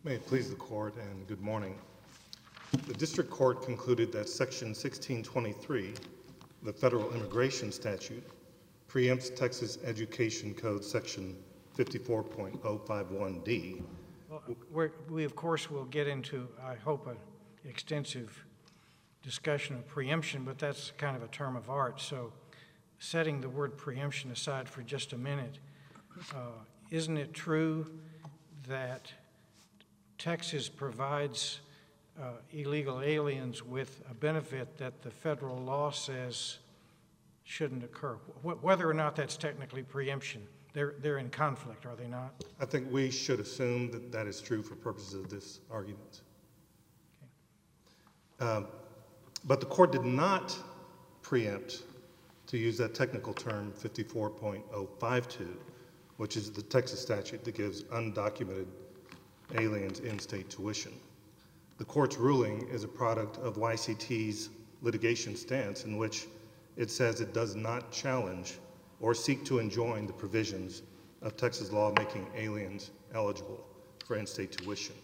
May it please the court, and good morning. The district court concluded that Section 1623, the federal immigration statute, preempts Texas Education Code Section 54.051D. Well, we of course will get into, I hope, an extensive discussion of preemption, but that's kind of a term of art. So setting the word preemption aside for just a minute, isn't it true that Texas provides illegal aliens with a benefit that the federal law says shouldn't occur? Whether or not that's technically preemption, they're in conflict, are they not? I think we should assume that that is true for purposes of this argument. Okay. But the court did not preempt, to use that technical term, 54.052, which is the Texas statute that gives undocumented aliens in-state tuition. The court's ruling is a product of YCT's litigation stance in which it says it does not challenge or seek to enjoin the provisions of Texas law making aliens eligible for in-state tuition.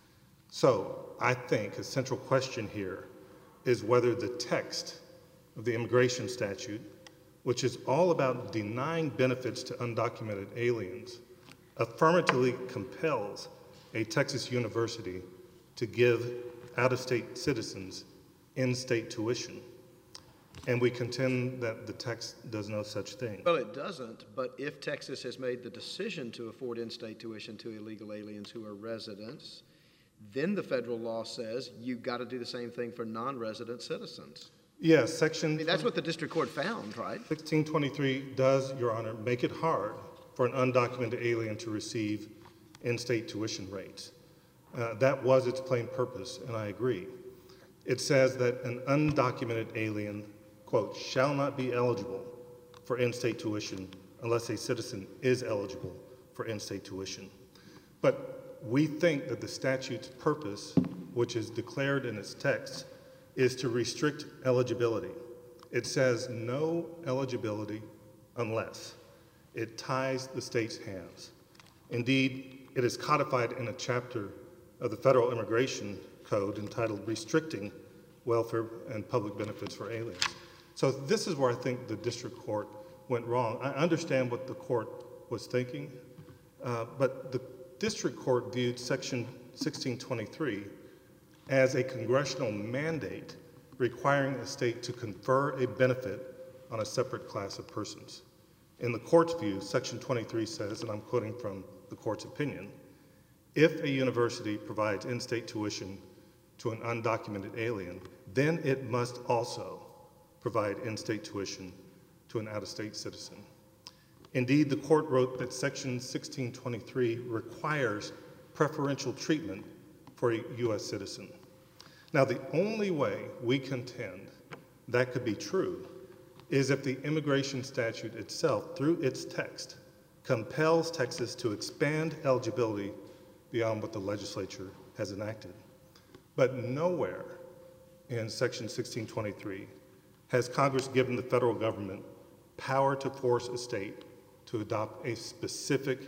So I think a central question here is whether the text of the immigration statute, which is all about denying benefits to undocumented aliens, affirmatively compels a Texas university to give out-of-state citizens in-state tuition. And we contend that the text does no such thing. Well, it doesn't, but if Texas has made the decision to afford in-state tuition to illegal aliens who are residents, then the federal law says you've got to do the same thing for non-resident citizens. Yes, that's what the district court found, right? 1623 does, Your Honor, make it hard for an undocumented alien to receive in-state tuition rates. That was its plain purpose, and I agree. It says that an undocumented alien, quote, shall not be eligible for in-state tuition unless a citizen is eligible for in-state tuition. But we think that the statute's purpose, which is declared in its text, is to restrict eligibility. It says no eligibility unless. It ties the state's hands. Indeed, it is codified in a chapter of the Federal Immigration Code entitled Restricting Welfare and Public Benefits for Aliens. So this is where I think the district court went wrong. I understand what the court was thinking, but the district court viewed Section 1623 as a congressional mandate requiring a state to confer a benefit on a separate class of persons. In the court's view, Section 23 says, and I'm quoting from the court's opinion, if a university provides in-state tuition to an undocumented alien, then it must also provide in-state tuition to an out-of-state citizen. Indeed, the court wrote that Section 1623 requires preferential treatment for a U.S. citizen. Now, the only way we contend that could be true is if the immigration statute itself, through its text, compels Texas to expand eligibility beyond what the legislature has enacted. But nowhere in Section 1623 has Congress given the federal government power to force a state to adopt a specific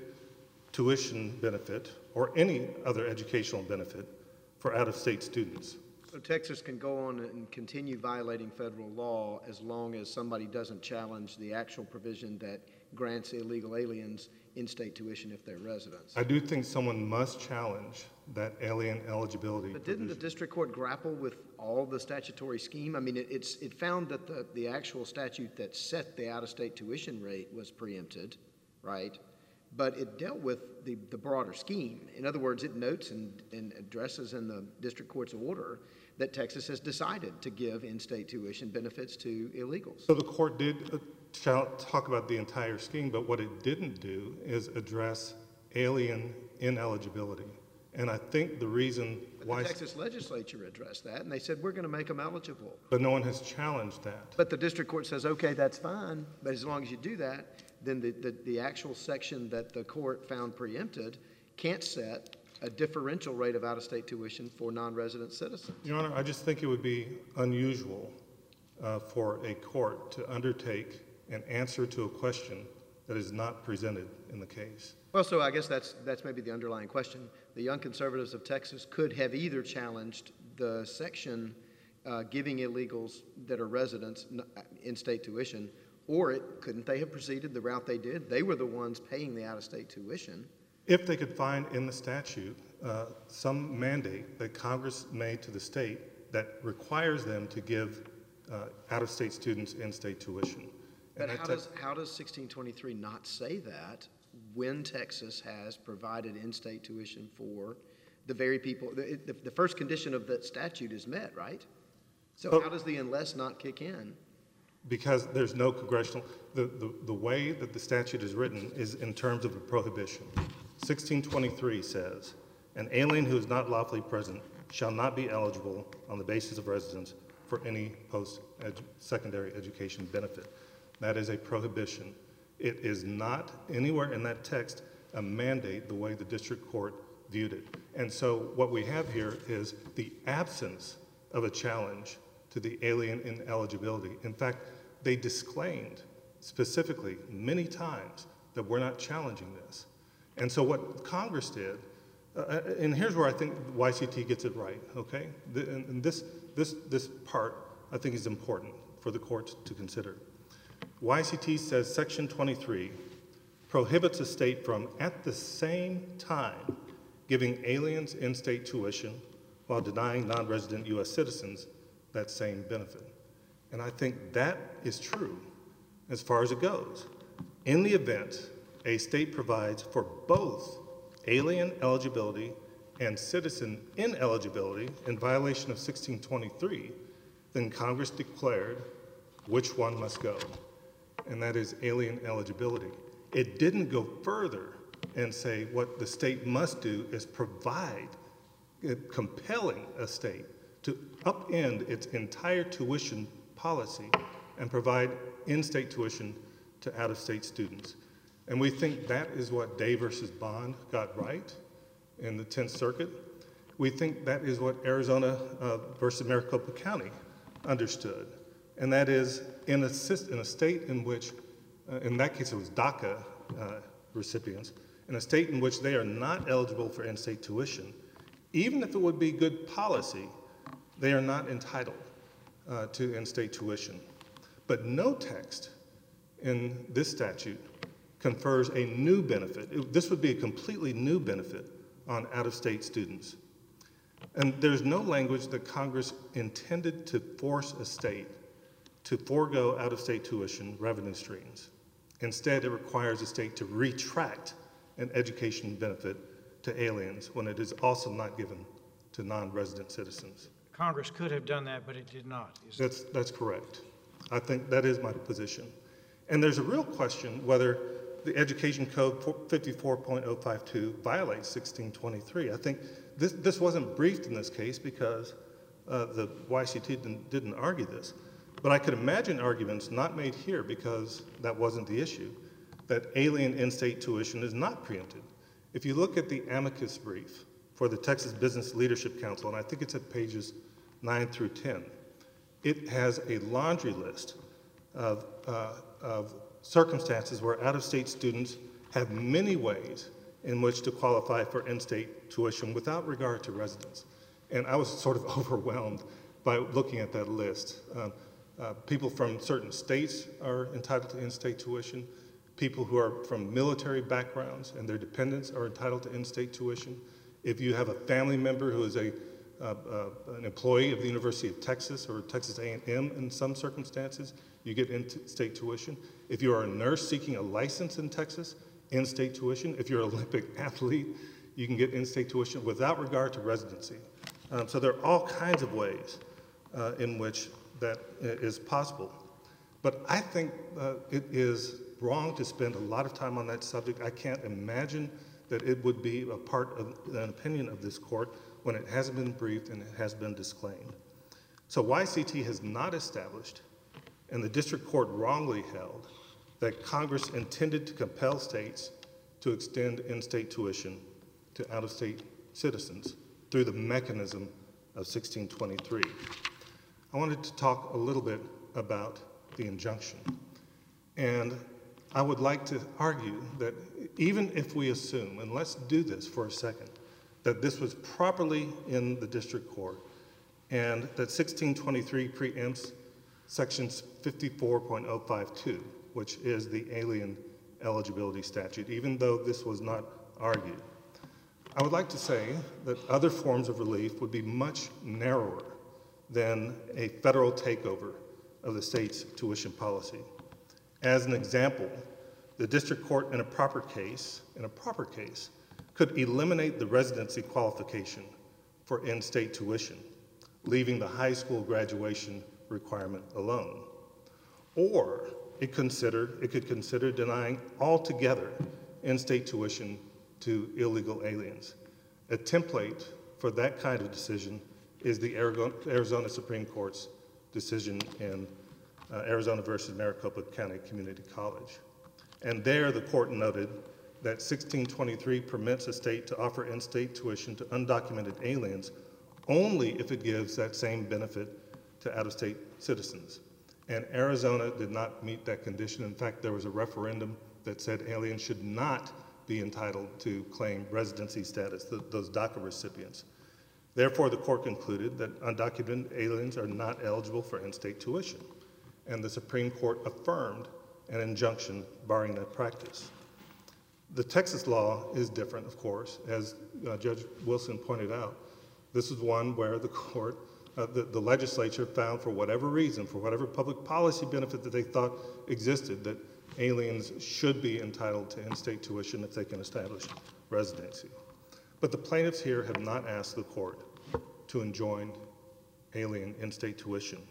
tuition benefit or any other educational benefit for out-of-state students. So Texas can go on and continue violating federal law as long as somebody doesn't challenge the actual provision that grants illegal aliens in-state tuition if they're residents. I do think someone must challenge that alien eligibility. But didn't the district court grapple with all the statutory scheme? I mean, it found that the actual statute that set the out-of-state tuition rate was preempted, right? But it dealt with the broader scheme. In other words, it notes and addresses in the district court's order that Texas has decided to give in-state tuition benefits to illegals. So the court did talk about the entire scheme, but what it didn't do is address alien ineligibility. And I think the reason why— the Texas legislature addressed that, and they said, we're going to make them eligible. But no one has challenged that. But the district court says, okay, that's fine, but as long as you do that, then the actual section that the court found preempted can't set a differential rate of out-of-state tuition for non-resident citizens. Your Honor, I just think it would be unusual for a court to undertake an answer to a question that is not presented in the case. Well, so I guess that's maybe the underlying question. The Young Conservatives of Texas could have either challenged the section giving illegals that are residents in-state tuition, or couldn't they have proceeded the route they did? They were the ones paying the out-of-state tuition. If they could find in the statute some mandate that Congress made to the state that requires them to give out-of-state students in-state tuition. But how does 1623 not say that when Texas has provided in-state tuition for the very people? The first condition of that statute is met, right? So how does the unless not kick in? Because there's no congressional, the way that the statute is written is in terms of a prohibition. 1623 says, an alien who is not lawfully present shall not be eligible on the basis of residence for any post-secondary education benefit. That is a prohibition. It is not anywhere in that text a mandate the way the district court viewed it. And so what we have here is the absence of a challenge to the alien ineligibility. In fact, they disclaimed specifically many times that we're not challenging this. And so what Congress did, and here's where I think YCT gets it right, okay? And this part I think is important for the courts to consider. YCT says Section 23 prohibits a state from, at the same time, giving aliens in-state tuition while denying non-resident U.S. citizens that same benefit. And I think that is true as far as it goes. In the event a state provides for both alien eligibility and citizen ineligibility in violation of 1623, then Congress declared which one must go, and that is alien eligibility. It didn't go further and say what the state must do is provide, compelling a state to upend its entire tuition policy and provide in-state tuition to out-of-state students. And we think that is what Day versus Bond got right in the 10th Circuit. We think that is what Arizona versus Maricopa County understood. And that is in a state in which, in that case it was DACA recipients, in a state in which they are not eligible for in-state tuition, even if it would be good policy, they are not entitled to in-state tuition. But no text in this statute confers a new benefit. This would be a completely new benefit on out-of-state students. And there's no language that Congress intended to force a state to forego out-of-state tuition revenue streams. Instead, it requires a state to retract an education benefit to aliens when it is also not given to non-resident citizens. Congress could have done that, but it did not. That's correct. I think that is my position. And there's a real question whether the Education Code 54.052 violates 1623. I think this wasn't briefed in this case because the YCT didn't argue this. But I could imagine arguments not made here because that wasn't the issue, that alien in-state tuition is not preempted. If you look at the amicus brief for the Texas Business Leadership Council, and I think it's at pages 9 through 10, it has a laundry list of circumstances where out-of-state students have many ways in which to qualify for in-state tuition without regard to residence. And I was sort of overwhelmed by looking at that list. People from certain states are entitled to in-state tuition. People who are from military backgrounds and their dependents are entitled to in-state tuition. If you have a family member who is an employee of the University of Texas or Texas A&M in some circumstances, you get in-state tuition. If you are a nurse seeking a license in Texas, in-state tuition. If you're an Olympic athlete, you can get in-state tuition without regard to residency. So there are all kinds of ways in which that is possible. But I think it is wrong to spend a lot of time on that subject. I can't imagine that it would be a part of an opinion of this court when it hasn't been briefed and it has been disclaimed. So YCT has not established, and the district court wrongly held, that Congress intended to compel states to extend in-state tuition to out-of-state citizens through the mechanism of 1623. I wanted to talk a little bit about the injunction. And I would like to argue that even if we assume, and let's do this for a second, that this was properly in the district court and that 1623 preempts sections 54.052, which is the alien eligibility statute, even though this was not argued. I would like to say that other forms of relief would be much narrower than a federal takeover of the state's tuition policy. As an example, the district court in a proper case, could eliminate the residency qualification for in-state tuition, leaving the high school graduation requirement alone. Or it could consider denying altogether in-state tuition to illegal aliens. A template for that kind of decision is the Arizona Supreme Court's decision in Arizona versus Maricopa County Community College. And there the court noted that 1623 permits a state to offer in-state tuition to undocumented aliens only if it gives that same benefit to out-of-state citizens. And Arizona did not meet that condition. In fact, there was a referendum that said aliens should not be entitled to claim residency status, those DACA recipients. Therefore, the court concluded that undocumented aliens are not eligible for in-state tuition. And the Supreme Court affirmed an injunction barring that practice. The Texas law is different, of course, as Judge Wilson pointed out. This is one where the court, the legislature found for whatever reason, for whatever public policy benefit that they thought existed, that aliens should be entitled to in-state tuition if they can establish residency. But the plaintiffs here have not asked the court to enjoin alien in-state tuition.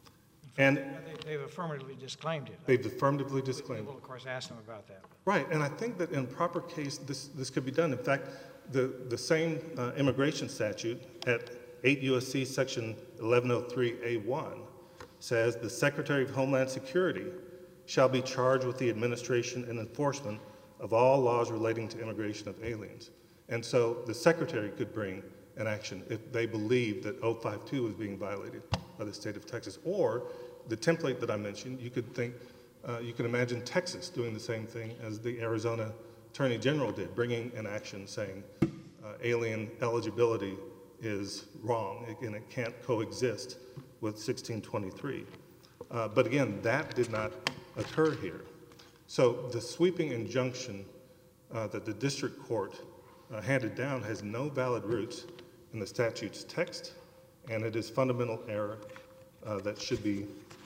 And they've affirmatively disclaimed it. They've affirmatively disclaimed it. We will, of course, ask them about that. Right, and I think that in a proper case, this could be done. In fact, the same immigration statute at 8 U.S.C. section 1103A1 says the Secretary of Homeland Security shall be charged with the administration and enforcement of all laws relating to immigration of aliens. And so the Secretary could bring an action if they believe that 052 is being violated by the state of Texas. Or the template that I mentioned, you could imagine Texas doing the same thing as the Arizona Attorney General did, bringing an action saying alien eligibility is wrong and it can't coexist with 1623. But again, that did not occur here. So the sweeping injunction that the district court handed down has no valid roots in the statute's text, and it is fundamental error that should be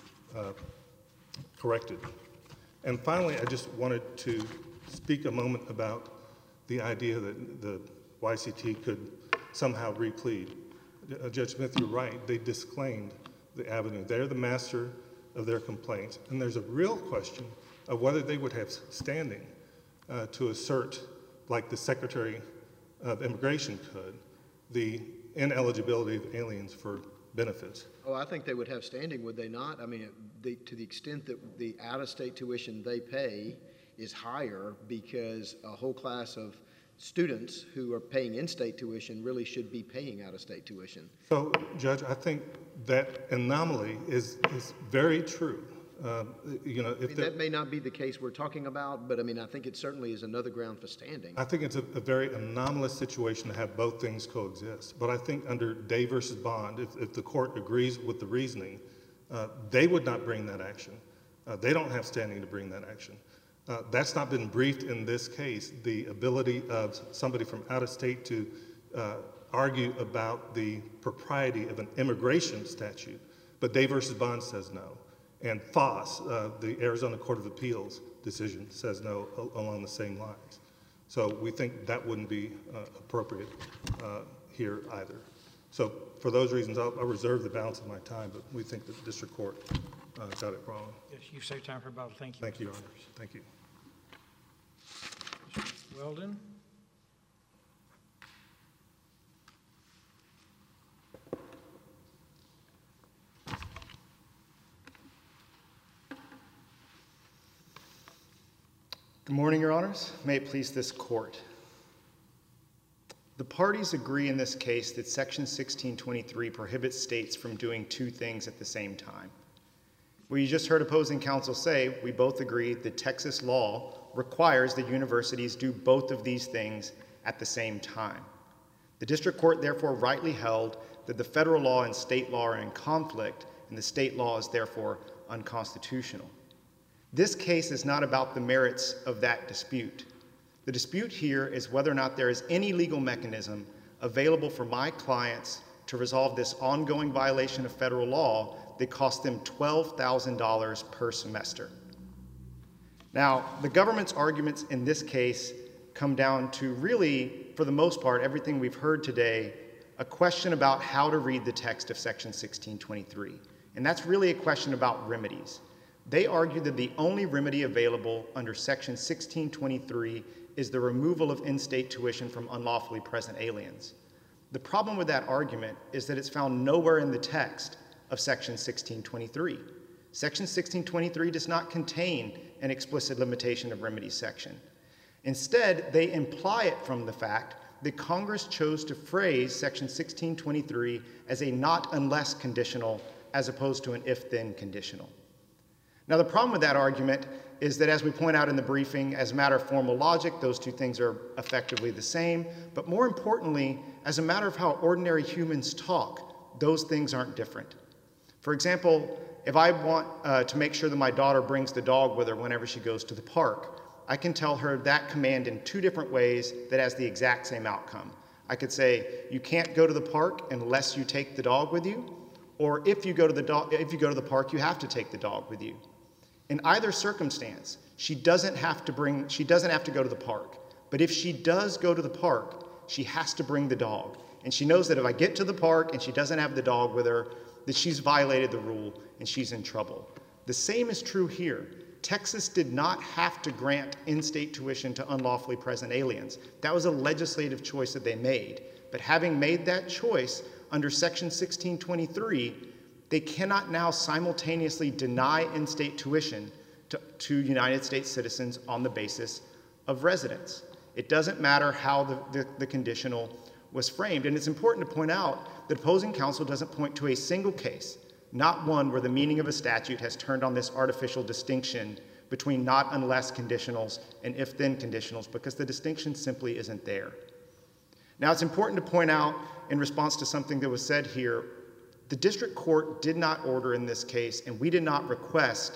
corrected. And finally, I just wanted to speak a moment about the idea that the YCT could somehow replead. Judge Smith, you're right. They disclaimed the avenue. They're the master of their complaints. And there's a real question of whether they would have standing to assert, like the Secretary of Immigration could, the ineligibility of aliens for benefits. Oh, I think they would have standing, would they not? I mean, to the extent that the out-of-state tuition they pay is higher because a whole class of students who are paying in-state tuition really should be paying out-of-state tuition. So, Judge, I think that anomaly is very true. That may not be the case we're talking about, but I mean, I think it certainly is another ground for standing. I think it's a very anomalous situation to have both things coexist. But I think under Day versus Bond, if the court agrees with the reasoning, they would not bring that action. They don't have standing to bring that action. That's not been briefed in this case, the ability of somebody from out of state to argue about the propriety of an immigration statute. But Day versus Bond says no. And FOSS, the Arizona Court of Appeals decision, says no along the same lines. So we think that wouldn't be appropriate here either. So for those reasons, I'll reserve the balance of my time, but we think that the district court got it wrong. Yes, you've saved time for about. Thank you. Thank you, Your Honors. Thank you. Mr. Weldon? Good morning, Your Honors. May it please this court. The parties agree in this case that Section 1623 prohibits states from doing two things at the same time. We just heard opposing counsel say, we both agree that Texas law requires that universities do both of these things at the same time. The district court therefore rightly held that the federal law and state law are in conflict, and the state law is therefore unconstitutional. This case is not about the merits of that dispute. The dispute here is whether or not there is any legal mechanism available for my clients to resolve this ongoing violation of federal law that cost them $12,000 per semester. Now, the government's arguments in this case come down to really, for the most part, everything we've heard today, a question about how to read the text of Section 1623. And that's really a question about remedies. They argue that the only remedy available under Section 1623 is the removal of in-state tuition from unlawfully present aliens. The problem with that argument is that it's found nowhere in the text of Section 1623. Section 1623 does not contain an explicit limitation of remedies section. Instead, they imply it from the fact that Congress chose to phrase Section 1623 as a not unless conditional as opposed to an if-then conditional. Now, the problem with that argument is that, as we point out in the briefing, as a matter of formal logic, those two things are effectively the same. But more importantly, as a matter of how ordinary humans talk, those things aren't different. For example, if I want to make sure that my daughter brings the dog with her whenever she goes to the park, I can tell her that command in two different ways that has the exact same outcome. I could say, you can't go to the park unless you take the dog with you, or if you go to the park, you have to take the dog with you. In either circumstance, she doesn't have to go to the park. But if she does go to the park, she has to bring the dog. And she knows that if I get to the park and she doesn't have the dog with her, that she's violated the rule and she's in trouble. The same is true here. Texas did not have to grant in-state tuition to unlawfully present aliens. That was a legislative choice that they made. But having made that choice under Section 1623, they cannot now simultaneously deny in-state tuition to United States citizens on the basis of residence. It doesn't matter how the conditional was framed. And it's important to point out that opposing counsel doesn't point to a single case, not one where the meaning of a statute has turned on this artificial distinction between not unless conditionals and if-then conditionals, because the distinction simply isn't there. Now, it's important to point out, in response to something that was said here, the district court did not order in this case, and we did not request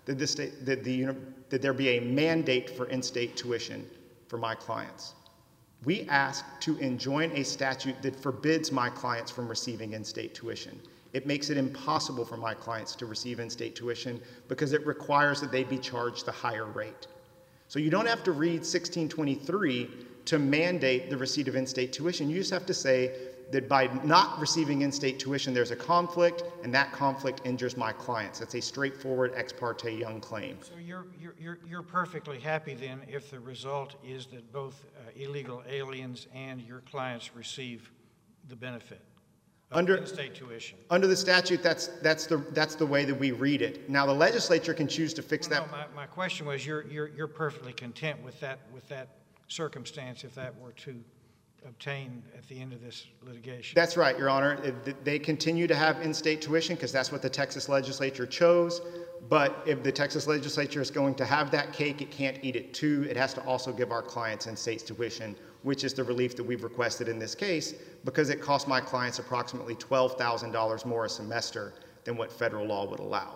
that there be a mandate for in-state tuition for my clients. We asked to enjoin a statute that forbids my clients from receiving in-state tuition. It makes it impossible for my clients to receive in-state tuition because it requires that they be charged the higher rate. So you don't have to read 1623 to mandate the receipt of in-state tuition. You just have to say that by not receiving in-state tuition, there's a conflict, and that conflict injures my clients. That's a straightforward ex parte Young claim. So you're perfectly happy then if the result is that both illegal aliens and your clients receive the benefit of in-state tuition? Under the statute, that's the way that we read it. Now, the legislature can choose to fix that. No, my question was, you're perfectly content with that circumstance if that were to obtain at the end of this litigation? That's right, Your Honor. They continue to have in-state tuition because that's what the Texas legislature chose. But if the Texas legislature is going to have that cake, it can't eat it too. It has to also give our clients in-state tuition, which is the relief that we've requested in this case, because it costs my clients approximately $12,000 more a semester than what federal law would allow.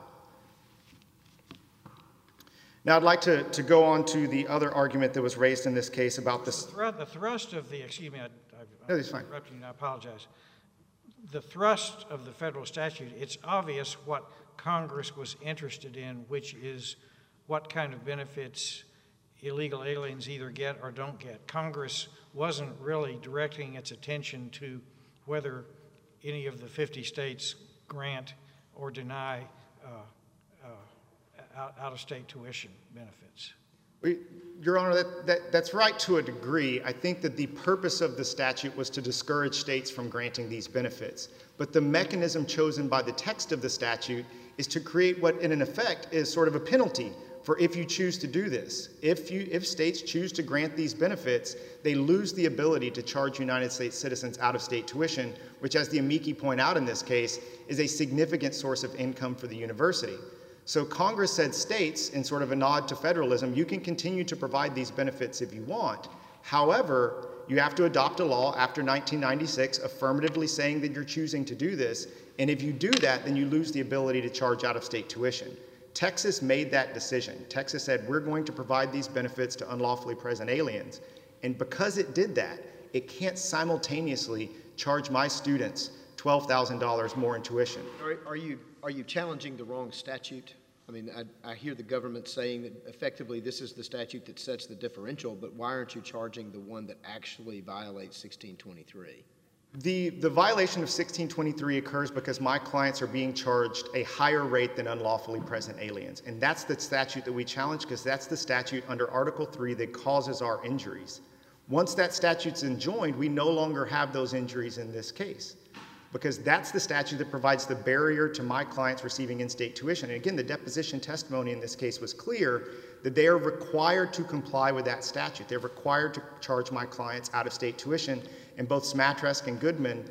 Now, I'd like to go on to the other argument that was raised in this case about this. The thrust of the, excuse me, No, that's fine. interrupting you, I apologize. The thrust of the federal statute, it's obvious what Congress was interested in, which is what kind of benefits illegal aliens either get or don't get. Congress wasn't really directing its attention to whether any of the 50 states grant or deny out-of-state tuition benefits. Your Honor, that's right to a degree. I think that the purpose of the statute was to discourage states from granting these benefits. But the mechanism chosen by the text of the statute is to create what, in effect, is sort of a penalty for if you choose to do this. If states choose to grant these benefits, they lose the ability to charge United States citizens out-of-state tuition, which, as the amici point out in this case, is a significant source of income for the university. So Congress said states, in sort of a nod to federalism, you can continue to provide these benefits if you want. However, you have to adopt a law after 1996 affirmatively saying that you're choosing to do this. And if you do that, then you lose the ability to charge out-of-state tuition. Texas made that decision. Texas said, we're going to provide these benefits to unlawfully present aliens. And because it did that, it can't simultaneously charge my students $12,000 more in tuition. Are you challenging the wrong statute? I mean, I hear the government saying that effectively this is the statute that sets the differential, but why aren't you charging the one that actually violates 1623? The violation of 1623 occurs because my clients are being charged a higher rate than unlawfully present aliens. And that's the statute that we challenge because that's the statute under Article 3 that causes our injuries. Once that statute's enjoined, we no longer have those injuries in this case, because that's the statute that provides the barrier to my clients receiving in-state tuition. And again, the deposition testimony in this case was clear that they are required to comply with that statute. They're required to charge my clients out-of-state tuition, and both Smatresk and Goodman,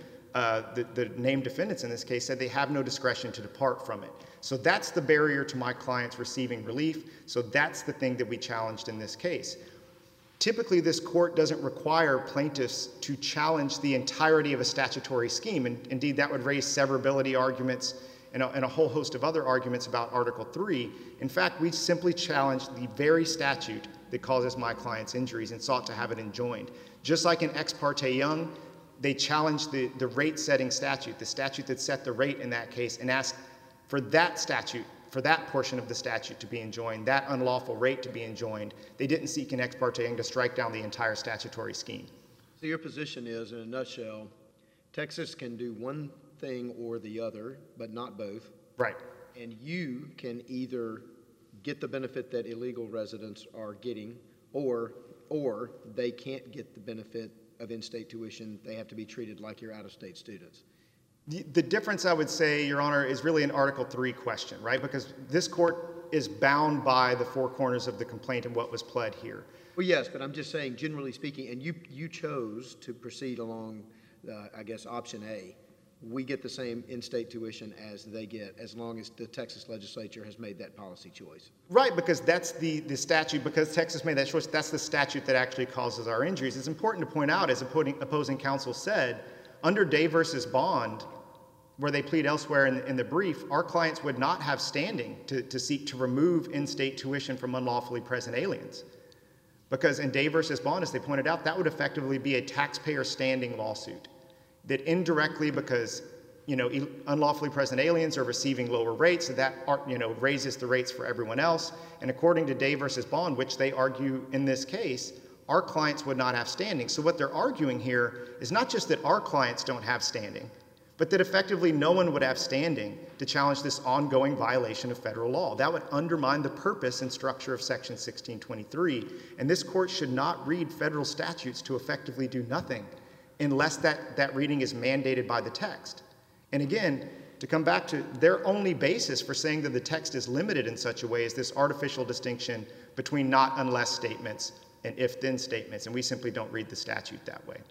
the named defendants in this case, said they have no discretion to depart from it. So that's the barrier to my clients receiving relief. So that's the thing that we challenged in this case. Typically, this court doesn't require plaintiffs to challenge the entirety of a statutory scheme. And indeed, that would raise severability arguments and a whole host of other arguments about Article 3. In fact, we simply challenged the very statute that causes my clients injuries and sought to have it enjoined. Just like in Ex parte Young, they challenged the rate-setting statute, the statute that set the rate in that case, and asked for that statute, for that portion of the statute to be enjoined, that unlawful rate to be enjoined. They didn't seek in Ex parte Young to strike down the entire statutory scheme. So your position is, in a nutshell, Texas can do one thing or the other, but not both. Right. And you can either get the benefit that illegal residents are getting, or they can't get the benefit of in-state tuition. They have to be treated like your out-of-state students. The difference, I would say, Your Honor, is really an Article 3 question, right? Because this court is bound by the four corners of the complaint and what was pled here. Well, yes, but I'm just saying, generally speaking, and you chose to proceed along, I guess, option A. We get the same in-state tuition as they get, as long as the Texas legislature has made that policy choice. Right, because that's the statute, because Texas made that choice, that's the statute that actually causes our injuries. It's important to point out, as opposing counsel said, under Day versus Bond, where they plead elsewhere in the brief, our clients would not have standing to seek to remove in-state tuition from unlawfully present aliens. Because in Day versus Bond, as they pointed out, that would effectively be a taxpayer standing lawsuit. That indirectly, because unlawfully present aliens are receiving lower rates, so that raises the rates for everyone else. And according to Day versus Bond, which they argue in this case, our clients would not have standing. So what they're arguing here is not just that our clients don't have standing, but that effectively no one would have standing to challenge this ongoing violation of federal law. That would undermine the purpose and structure of Section 1623. And this court should not read federal statutes to effectively do nothing unless that reading is mandated by the text. And again, to come back to their only basis for saying that the text is limited in such a way is this artificial distinction between not unless statements and if-then statements, and we simply don't read the statute that way.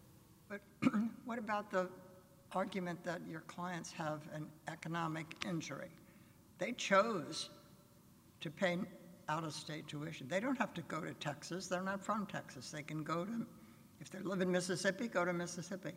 But what about the argument that your clients have an economic injury? They chose to pay out-of-state tuition. They don't have to go to Texas. They're not from Texas. They can go to, if they live in Mississippi, go to Mississippi.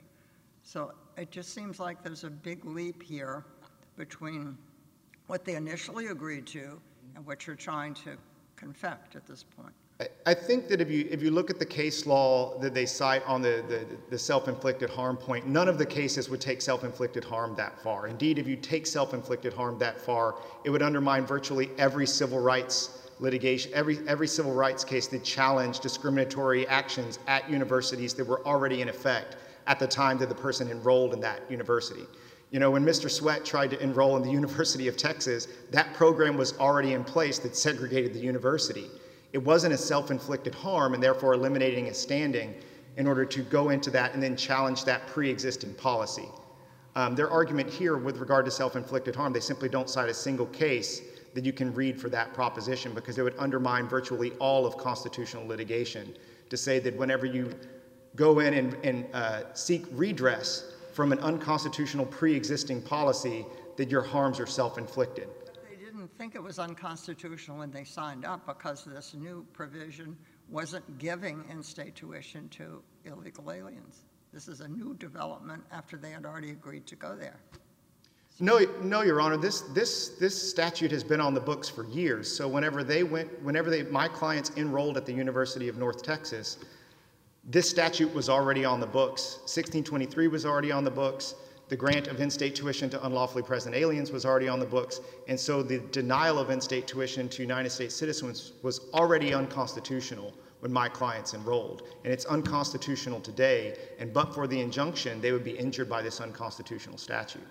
So it just seems like there's a big leap here between what they initially agreed to and what you're trying to confect at this point. I think that if you look at the case law that they cite on the self-inflicted harm point, none of the cases would take self-inflicted harm that far. Indeed, if you take self-inflicted harm that far, it would undermine virtually every civil rights litigation, every civil rights case that challenged discriminatory actions at universities that were already in effect at the time that the person enrolled in that university. When Mr. Sweat tried to enroll in the University of Texas, that program was already in place that segregated the university. It wasn't a self-inflicted harm and therefore eliminating a standing in order to go into that and then challenge that pre-existing policy. Their argument here with regard to self-inflicted harm, they simply don't cite a single case that you can read for that proposition because it would undermine virtually all of constitutional litigation to say that whenever you go in and seek redress from an unconstitutional pre-existing policy, that your harms are self-inflicted. But they didn't think it was unconstitutional when they signed up because this new provision wasn't giving in-state tuition to illegal aliens. This is a new development after they had already agreed to go there. No, Your Honor. This statute has been on the books for years. So whenever my clients enrolled at the University of North Texas, this statute was already on the books. 1623 was already on the books. The grant of in-state tuition to unlawfully present aliens was already on the books. And so the denial of in-state tuition to United States citizens was already unconstitutional when my clients enrolled. And it's unconstitutional today. And but for the injunction, they would be injured by this unconstitutional statute.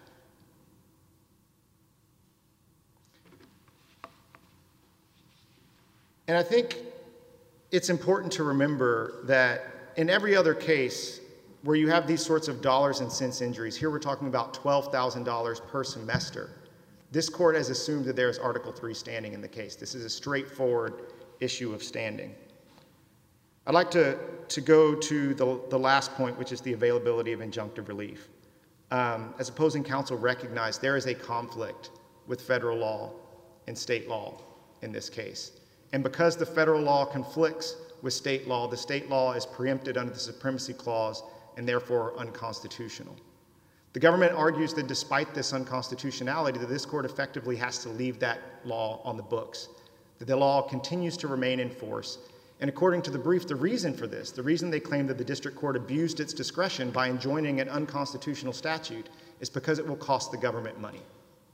And I think it's important to remember that in every other case where you have these sorts of dollars and cents injuries, here we're talking about $12,000 per semester, this court has assumed that there is Article III standing in the case. This is a straightforward issue of standing. I'd like to go to the last point, which is the availability of injunctive relief. As opposing counsel recognized, there is a conflict with federal law and state law in this case. And because the federal law conflicts with state law, the state law is preempted under the Supremacy Clause and therefore unconstitutional. The government argues that despite this unconstitutionality, that this court effectively has to leave that law on the books, that the law continues to remain in force. And according to the brief, the reason for this, the reason they claim that the district court abused its discretion by enjoining an unconstitutional statute is because it will cost the government money.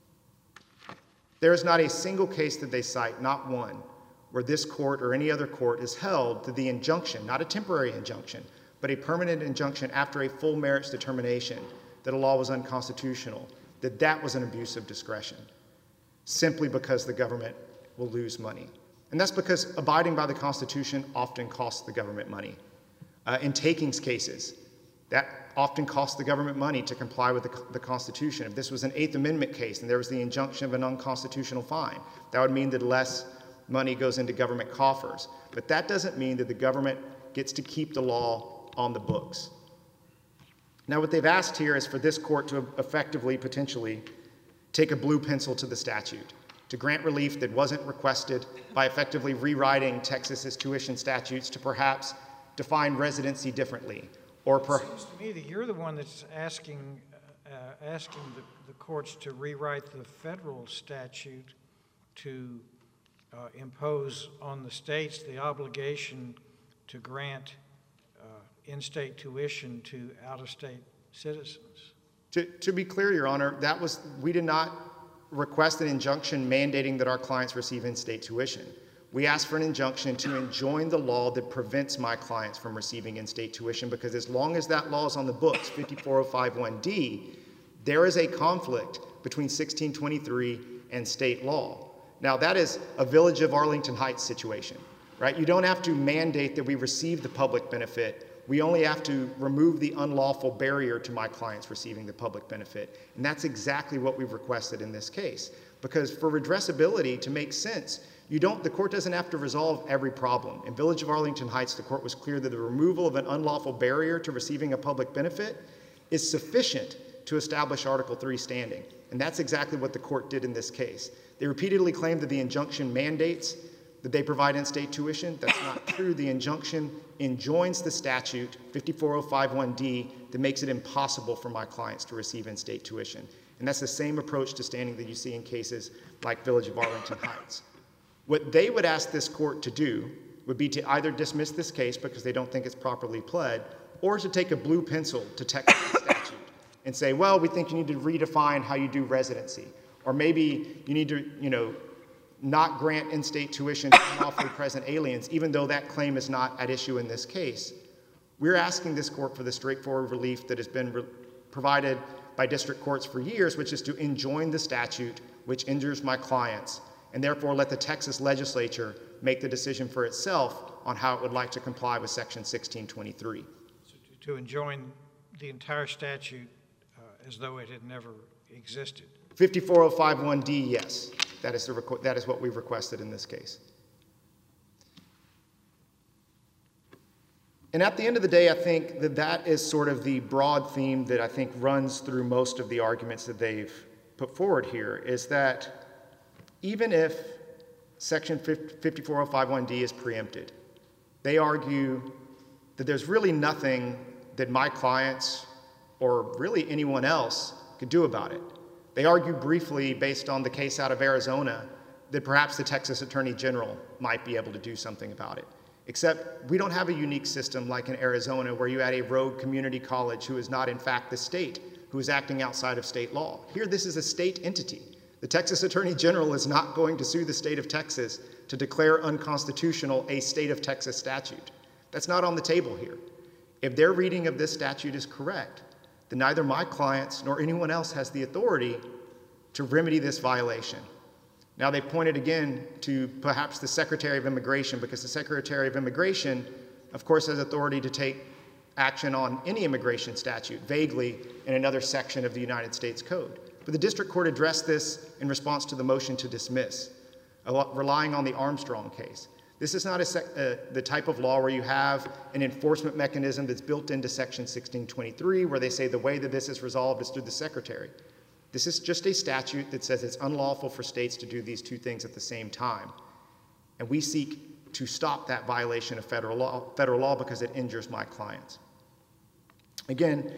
There is not a single case that they cite, not one, where this court or any other court is held to the injunction, not a temporary injunction, but a permanent injunction after a full merits determination that a law was unconstitutional, that was an abuse of discretion, simply because the government will lose money. And that's because abiding by the Constitution often costs the government money. In takings cases, that often costs the government money to comply with the Constitution. If this was an Eighth Amendment case and there was the injunction of an unconstitutional fine, that would mean that less money goes into government coffers. But that doesn't mean that the government gets to keep the law on the books. Now, what they've asked here is for this court to effectively, potentially, take a blue pencil to the statute, to grant relief that wasn't requested by effectively rewriting Texas's tuition statutes to perhaps define residency differently. Or It seems to me that you're the one that's asking the courts to rewrite the federal statute to impose on the states the obligation to grant in-state tuition to out-of-state citizens. To be clear, Your Honor, we did not request an injunction mandating that our clients receive in-state tuition. We asked for an injunction to enjoin the law that prevents my clients from receiving in-state tuition, because as long as that law is on the books, 54051D, there is a conflict between 1623 and state law. Now, that is a Village of Arlington Heights situation, right? You don't have to mandate that we receive the public benefit. We only have to remove the unlawful barrier to my clients receiving the public benefit. And that's exactly what we've requested in this case. Because for redressability to make sense, the court doesn't have to resolve every problem. In Village of Arlington Heights, the court was clear that the removal of an unlawful barrier to receiving a public benefit is sufficient to establish Article III standing. And that's exactly what the court did in this case. They repeatedly claimed that the injunction mandates that they provide in-state tuition. That's not true. The injunction enjoins the statute, 54051D, that makes it impossible for my clients to receive in-state tuition. And that's the same approach to standing that you see in cases like Village of Arlington Heights. What they would ask this court to do would be to either dismiss this case because they don't think it's properly pled, or to take a blue pencil to Texas statute and say, well, we think you need to redefine how you do residency. Or maybe you need to, not grant in-state tuition to unlawfully present aliens, even though that claim is not at issue in this case. We're asking this court for the straightforward relief that has been provided by district courts for years, which is to enjoin the statute which injures my clients, and therefore let the Texas legislature make the decision for itself on how it would like to comply with Section 1623. So to enjoin the entire statute as though it had never existed. 54051D, yes. That is what we've requested in this case. And at the end of the day, I think that is sort of the broad theme that I think runs through most of the arguments that they've put forward here, is that even if Section 54051D is preempted, they argue that there's really nothing that my clients or really anyone else could do about it. They argue briefly, based on the case out of Arizona, that perhaps the Texas Attorney General might be able to do something about it. Except we don't have a unique system like in Arizona where you had a rogue community college who is not in fact the state, who is acting outside of state law. Here, this is a state entity. The Texas Attorney General is not going to sue the state of Texas to declare unconstitutional a state of Texas statute. That's not on the table here. If their reading of this statute is correct, then neither my clients nor anyone else has the authority to remedy this violation. Now, they pointed again to perhaps the Secretary of Immigration, because the Secretary of Immigration, of course, has authority to take action on any immigration statute, vaguely in another section of the United States Code. But the district court addressed this in response to the motion to dismiss, relying on the Armstrong case. This is not the type of law where you have an enforcement mechanism that's built into Section 1623, where they say the way that this is resolved is through the Secretary. This is just a statute that says it's unlawful for states to do these two things at the same time. And we seek to stop that violation of federal law because it injures my clients. Again,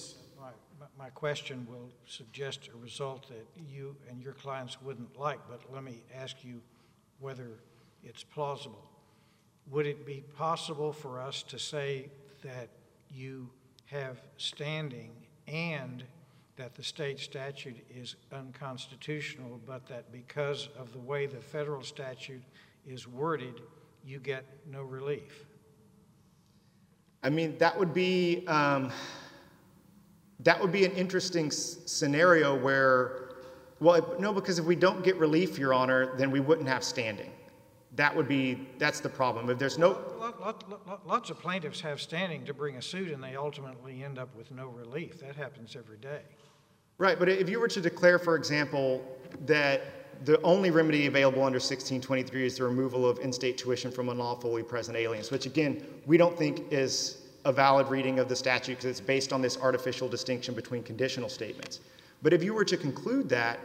my question will suggest a result that you and your clients wouldn't like, but let me ask you whether it's plausible. Would it be possible for us to say that you have standing and that the state statute is unconstitutional, but that because of the way the federal statute is worded, you get no relief? I mean, that would be an interesting scenario where, well, no, because if we don't get relief, Your Honor, then we wouldn't have standing. That's the problem. If there's no... Lots of plaintiffs have standing to bring a suit and they ultimately end up with no relief. That happens every day. Right, but if you were to declare, for example, that the only remedy available under 1623 is the removal of in-state tuition from unlawfully present aliens, which again, we don't think is a valid reading of the statute because it's based on this artificial distinction between conditional statements. But if you were to conclude that,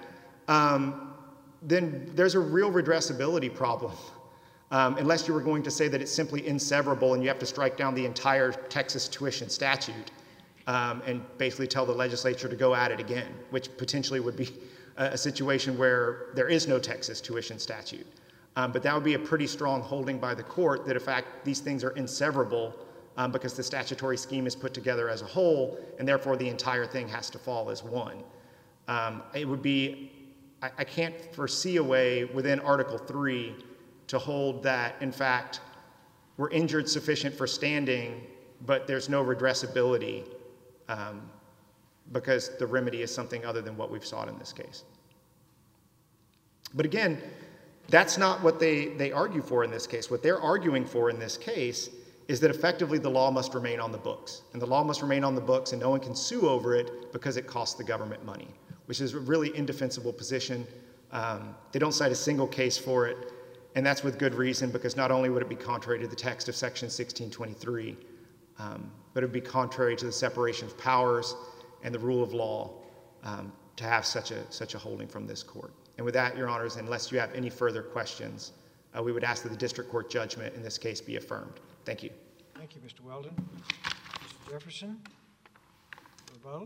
then there's a real redressability problem. Unless you were going to say that it's simply inseverable and you have to strike down the entire Texas tuition statute and basically tell the legislature to go at it again, which potentially would be a situation where there is no Texas tuition statute. But that would be a pretty strong holding by the court that in fact these things are inseverable because the statutory scheme is put together as a whole and therefore the entire thing has to fall as one. It would be, I can't foresee a way within Article 3 to hold that, in fact, we're injured sufficient for standing, but there's no redressability because the remedy is something other than what we've sought in this case. But again, that's not what they argue for in this case. What they're arguing for in this case is that effectively the law must remain on the books. And the law must remain on the books and no one can sue over it because it costs the government money, which is a really indefensible position. They don't cite a single case for it. And that's with good reason, because not only would it be contrary to the text of Section 1623, but it would be contrary to the separation of powers and the rule of law to have such a holding from this court. And with that, Your Honors, unless you have any further questions, we would ask that the district court judgment in this case be affirmed. Thank you. Thank you, Mr. Weldon. Mr. Jefferson, rebuttal.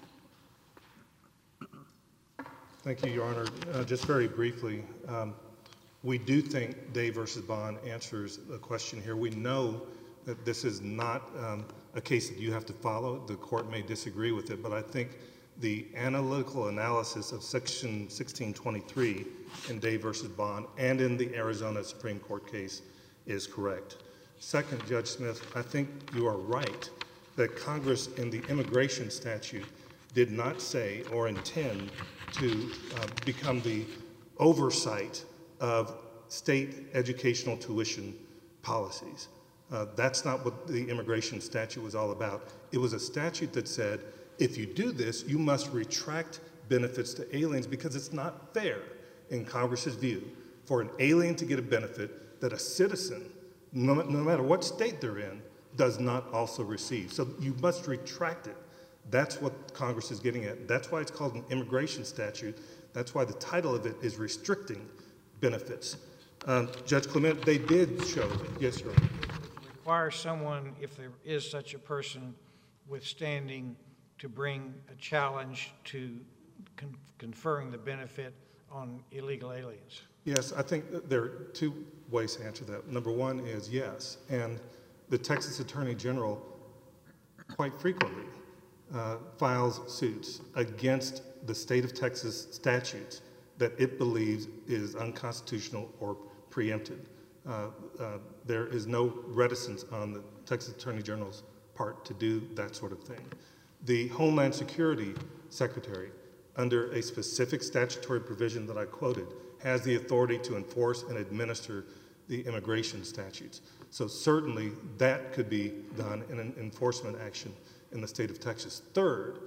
Thank you, Your Honor. Just very briefly, we do think Day versus Bond answers the question here. We know that this is not a case that you have to follow. The court may disagree with it, but I think the analytical analysis of Section 1623 in Day versus Bond and in the Arizona Supreme Court case is correct. Second, Judge Smith, I think you are right that Congress in the immigration statute did not say or intend to become the oversight of state educational tuition policies. That's not what the immigration statute was all about. It was a statute that said, if you do this, you must retract benefits to aliens because it's not fair, in Congress's view, for an alien to get a benefit that a citizen, no matter what state they're in, does not also receive. So you must retract it. That's what Congress is getting at. That's why it's called an immigration statute. That's why the title of it is restricting benefits. Judge Clement, they did show that. Yes, Your Honor. Require someone, if there is such a person, with standing to bring a challenge to conferring the benefit on illegal aliens? Yes, I think that there are two ways to answer that. Number one is yes, and the Texas Attorney General quite frequently files suits against the state of Texas statutes that it believes is unconstitutional or preempted. There is no reticence on the Texas Attorney General's part to do that sort of thing. The Homeland Security Secretary, under a specific statutory provision that I quoted, has the authority to enforce and administer the immigration statutes. So certainly that could be done in an enforcement action in the state of Texas. Third,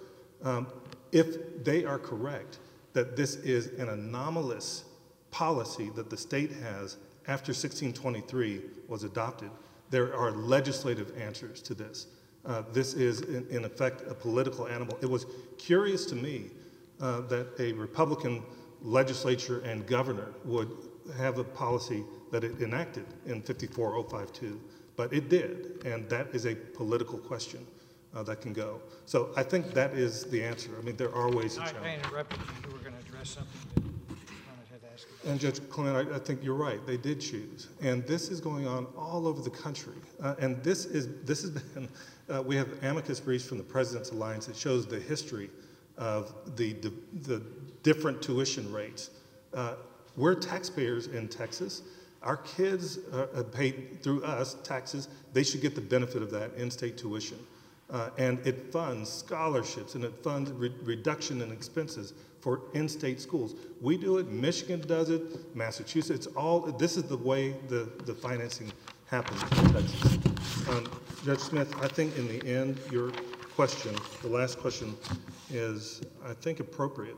if they are correct that this is an anomalous policy that the state has after 1623 was adopted, there are legislative answers to this. This is, in effect, a political animal. It was curious to me that a Republican legislature and governor would have a policy that it enacted in 54052, but it did, and that is a political question that can go. So I think that is the answer. I mean, there are ways to challenge. I interrupted you. You were going to address something that Clement had asked. And Judge Clement, I think you're right. They did choose, and this is going on all over the country. And this has been. We have amicus briefs from the President's Alliance that shows the history of the different tuition rates. We're taxpayers in Texas. Our kids pay through us taxes. They should get the benefit of that in-state tuition. And it funds scholarships and it funds reduction in expenses for in-state schools. We do it, Michigan does it, Massachusetts, this is the way the financing happens in Texas. Judge Smith, I think in the end, your question, the last question, is, I think, appropriate.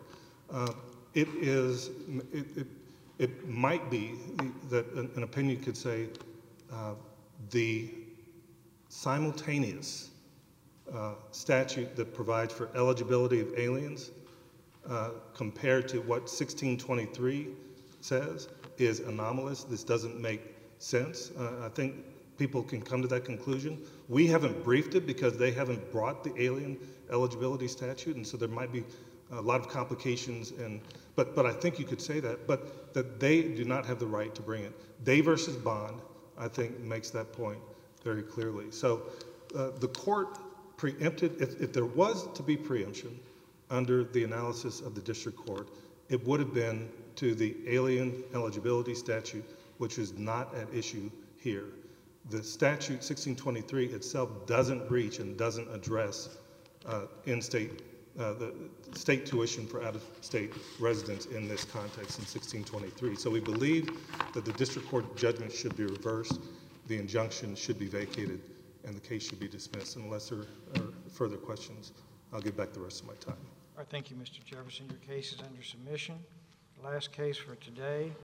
It might be that an opinion could say the simultaneous statute that provides for eligibility of aliens compared to what 1623 says is anomalous. This doesn't make sense. I think people can come to that conclusion. We haven't briefed it because they haven't brought the alien eligibility statute, and so there might be a lot of complications. But I think you could say that, but that they do not have the right to bring it. They versus Bond, I think, makes that point very clearly. So the court preempted, if there was to be preemption under the analysis of the district court, it would have been to the alien eligibility statute, which is not at issue here. The statute 1623 itself doesn't reach and doesn't address in-state, the state tuition for out-of-state residents in this context in 1623. So we believe that the district court judgment should be reversed, the injunction should be vacated, and the case should be dismissed. Unless there are further questions, I'll give back the rest of my time. All right, thank you, Mr. Jefferson. Your case is under submission. The last case for today